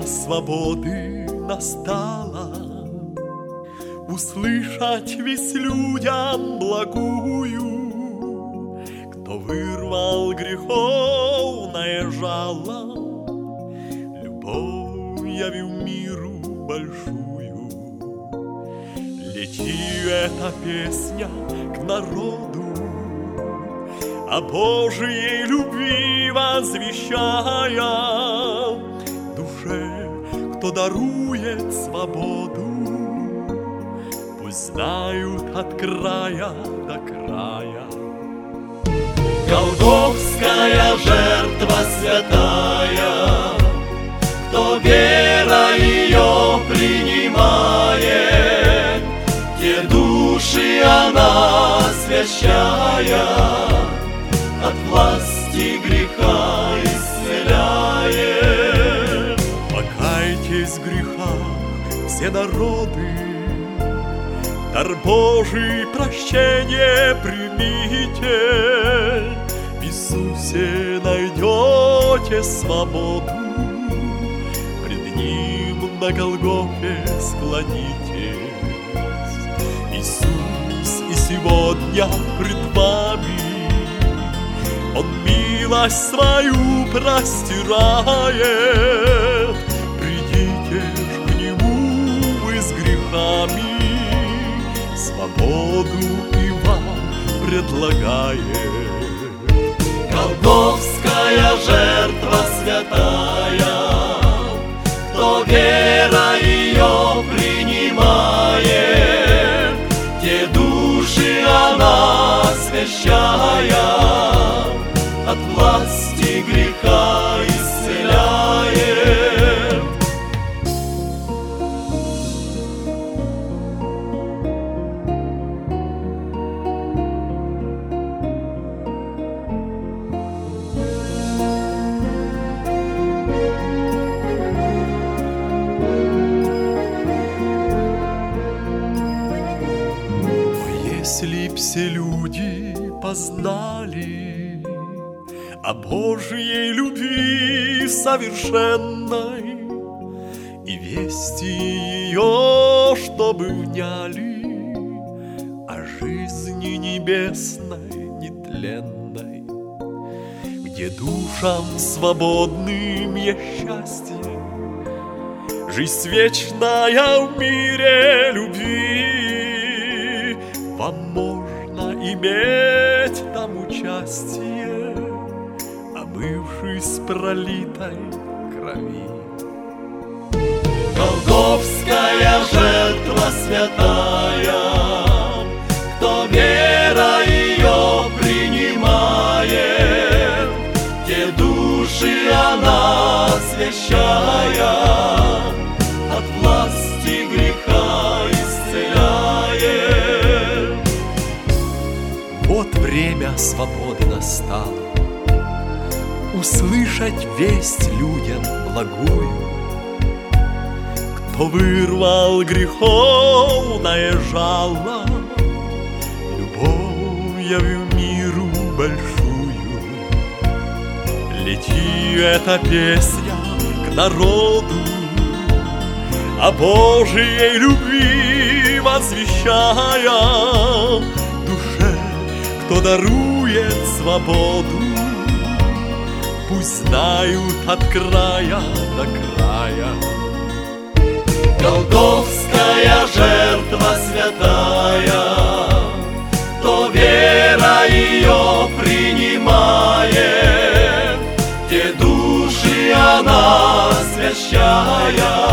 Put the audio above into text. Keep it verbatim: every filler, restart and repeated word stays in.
свободы настало, услышать весь людям благую, кто вырвал греховное жало, любовь явил миру большую. Лети эта песня к народу, о Божьей любви возвещая, душе, кто дарует свободу, пусть знают от края до края. Голгофская жертва святая, кто вера ее принимает, те души она освящая, от власти греха исцеляет. Покайтесь в грехах все народы, дар Божий прощение примите, в Иисусе найдете свободу, пред Ним на Голгофе склонитесь. Иисус и сегодня пред вами, Он милость свою простирает. Придите ж к Нему вы с грехами, свободу и вам предлагает. Голгофская жертва святая, кто вера ее принимает, те души она освящая, от власти греха исцеляет. Если б все люди познали о Божьей любви совершенной и вести ее, чтобы вняли, о жизни небесной, нетленной, где душам свободным есть счастье, жизнь вечная в мире любви. Вам можно иметь там участие, омывшись пролитой крови. Голгофская жертва святая, кто вера ее принимает, те души она освящая, от власти греха исцеляет. Вот время свободы настало, услышать весть людям благую, кто вырвал греховное жало, любовь явил миру большую. Лети эта песня к народу, о Божьей любви возвещая, душе, кто дарует свободу, пусть знают от края до края. Голгофская жертва святая, кто вера ее принимает, те души она освящая,